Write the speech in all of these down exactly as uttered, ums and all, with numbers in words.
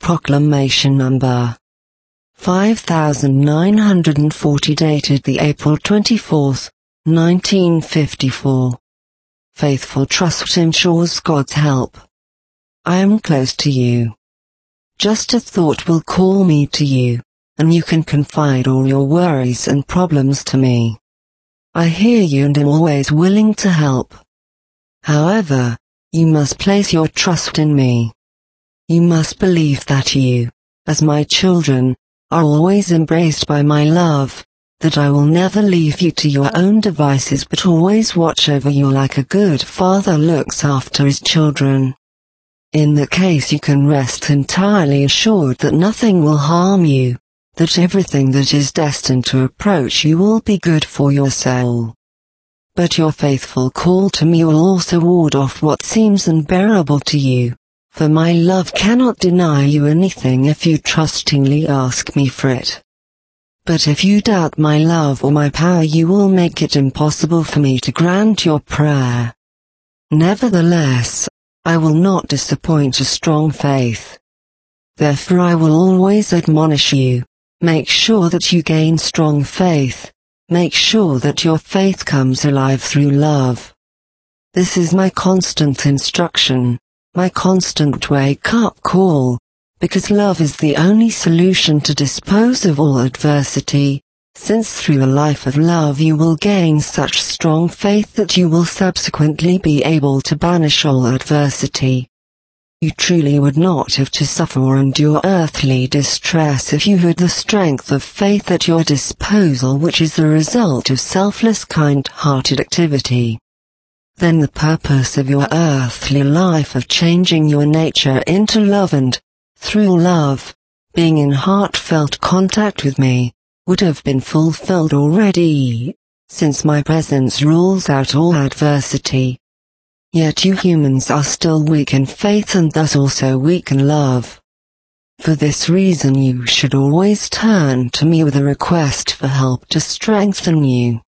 Proclamation number five thousand nine hundred forty, dated the April twenty-fourth, nineteen fifty-four. Faithful trust ensures God's help. I am close to you. Just a thought will call me to you, and you can confide all your worries and problems to me. I hear you and am always willing to help. However, you must place your trust in me. You must believe that you, as my children, are always embraced by my love, that I will never leave you to your own devices but always watch over you like a good father looks after his children. In that case you can rest entirely assured that nothing will harm you, that everything that is destined to approach you will be good for your soul. But your faithful call to me will also ward off what seems unbearable to you, for my love cannot deny you anything if you trustingly ask me for it. But if you doubt my love or my power, you will make it impossible for me to grant your prayer. Nevertheless, I will not disappoint a strong faith. Therefore I will always admonish you, make sure that you gain strong faith, make sure that your faith comes alive through love. This is my constant instruction, my constant wake-up call, because love is the only solution to dispose of all adversity, since through a life of love you will gain such strong faith that you will subsequently be able to banish all adversity. You truly would not have to suffer or endure earthly distress if you had the strength of faith at your disposal, which is the result of selfless, kind-hearted activity. Then the purpose of your earthly life of changing your nature into love and, through love, being in heartfelt contact with me, would have been fulfilled already, since my presence rules out all adversity. Yet you humans are still weak in faith and thus also weak in love. For this reason you should always turn to me with a request for help to strengthen you.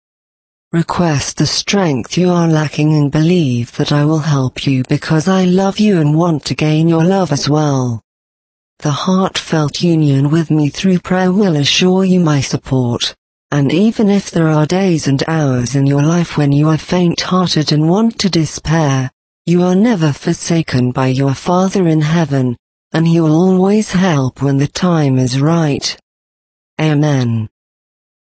Request the strength you are lacking and believe that I will help you because I love you and want to gain your love as well. The heartfelt union with me through prayer will assure you my support, and even if there are days and hours in your life when you are faint-hearted and want to despair, you are never forsaken by your Father in heaven, and He will always help when the time is right. Amen.